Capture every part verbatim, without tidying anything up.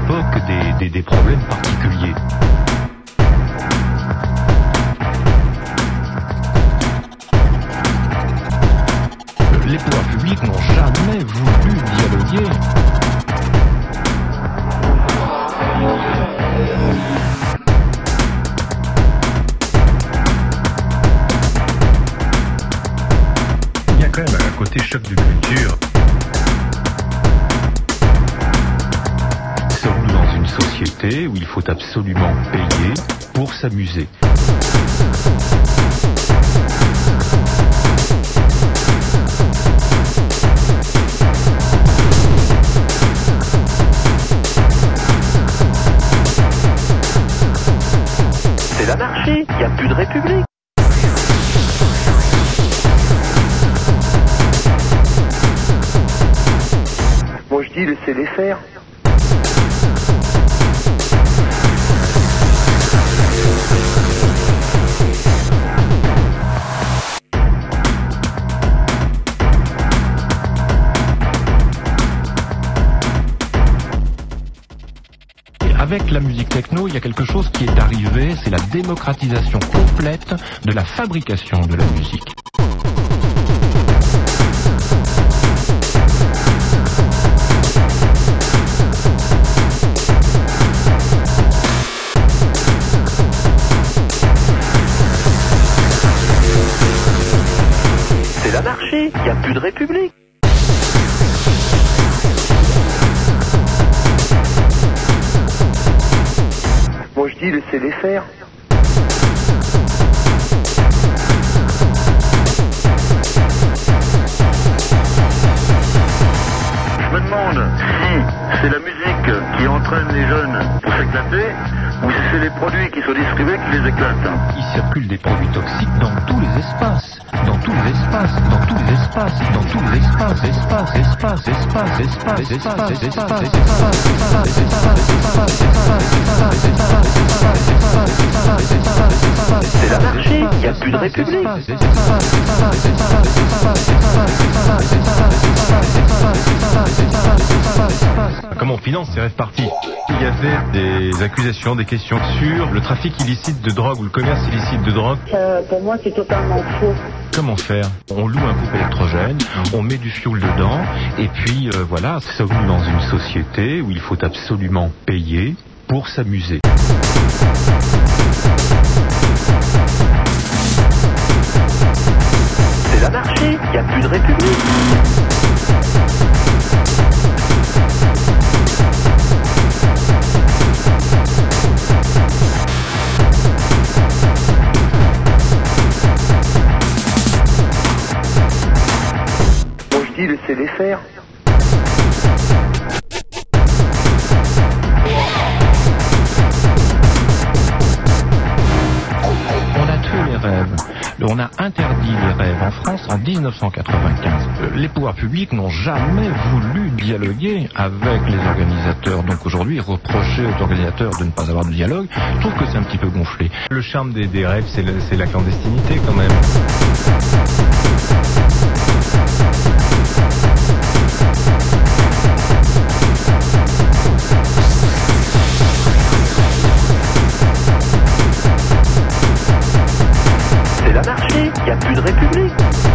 époque des, des, des problèmes particuliers. Les pouvoirs publics n'ont jamais voulu dialoguer. Il y a quand même un côté choc de culture. Sommes-nous dans une société où il faut absolument payer pour s'amuser ? C'est l'anarchie, il n'y a plus de république. Moi je dis laissez-les faire. Avec la musique techno, il y a quelque chose qui est arrivé, c'est la démocratisation complète de la fabrication de la musique. C'est l'anarchie, il n'y a plus de république. Moi je dis laissez-les faire. Je me demande si c'est la musique qui entraîne les jeunes pour s'éclater ou si c'est les produits qui sont distribués qui les éclatent. Il circule des produits toxiques dans tous les espaces, dans tous les espaces, dans tous les espaces, dans tous les espaces, espaces, espaces, espaces, espaces, espaces, espaces, espaces, espaces, c'est l'anarchie, il n'y a plus de république. Comment on finance ces rêves partis? Il y avait des accusations, des questions sur le trafic illicite de drogue ou le commerce illicite de drogue. Euh, pour moi, c'est totalement faux. Comment faire? On loue un groupe électrogène, on met du fioul dedans, et puis euh, voilà, sommes-nous dans une société où il faut absolument payer pour s'amuser. C'est l'anarchie, il n'y a plus de république. Moi je dis laissez-les faire. On a tué les rêves. On a interdit les rêves en France en mille neuf cent quatre-vingt-quinze. Les pouvoirs publics n'ont jamais voulu dialoguer avec les organisateurs. Donc aujourd'hui, reprocher aux organisateurs de ne pas avoir de dialogue, je trouve que c'est un petit peu gonflé. Le charme des, des rêves, c'est, le, c'est la clandestinité quand même. C'est l'anarchie, il n'y a plus de république.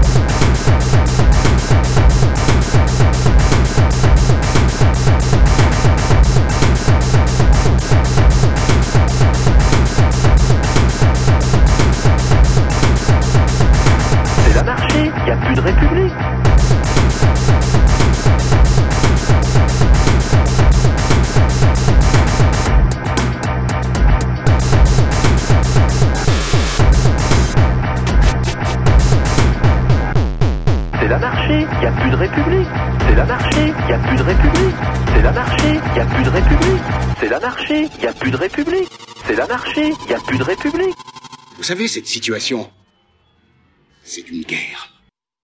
C'est l'anarchie, il n'y a plus de république. C'est l'anarchie, il n'y a plus de république. C'est l'anarchie, il n'y a plus de république. C'est l'anarchie, il n'y a plus de république. C'est l'anarchie, il n'y a plus de république. C'est l'anarchie, il n'y a plus de république. Vous savez, cette situation, c'est une guerre.